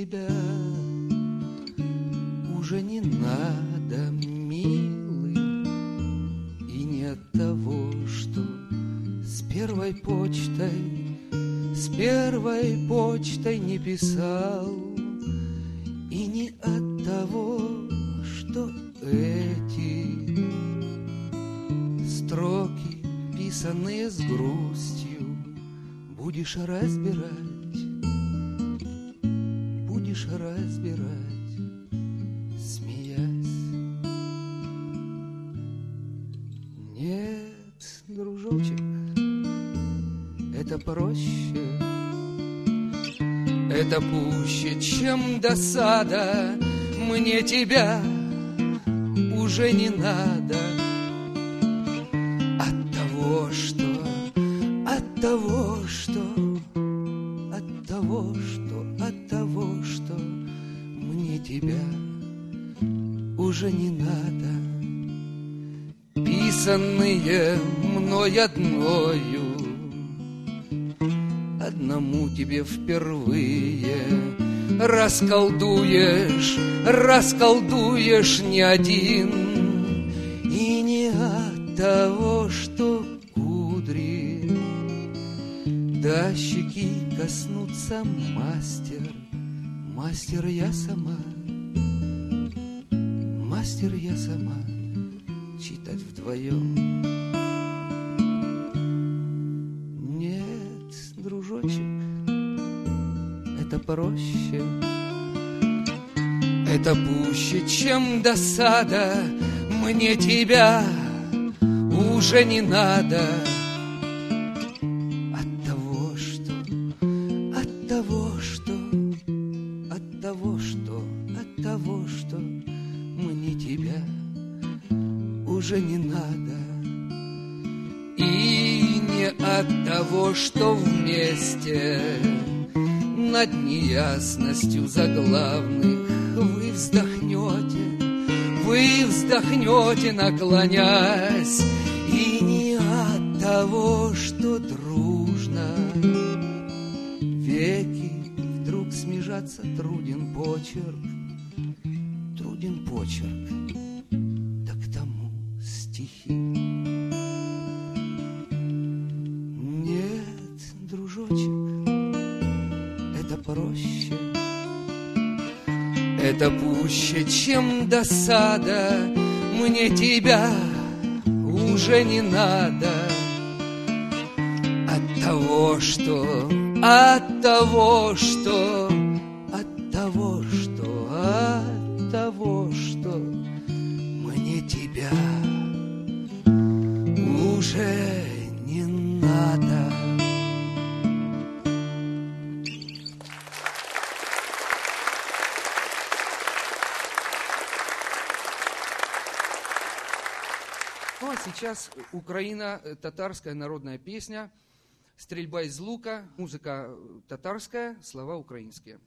тебя уже не надо, милый, и не от того, что с первой почтой не писал, и не от того, что эти строки, писанные с грустью, будешь разбирать, смеясь. Нет, дружочек, это проще, это пуще, чем досада. Мне тебя уже не надо от того, что мне тебя уже не надо. Писанные мной одному тебе впервые, расколдуешь не один, и не от того, что кудри до щеки коснуться, мастер я сама, читать вдвоем. Нет, дружочек, это проще, это пуще, чем досада. Мне тебя уже не надо от того, что мне тебя уже не надо. И не от того, что вместе над неясностью заглавных вы вздохнете, наклонясь, и не от того, что дружно веки вдруг смежаться труден почерк, да к тому стихи. Нет, дружочек, это проще, это пуще, чем досада. Мне тебя уже не надо от того, что мне тебя уже не надо. Ну а сейчас украино-татарская народная песня, стрельба из лука, музыка татарская, слова украинские.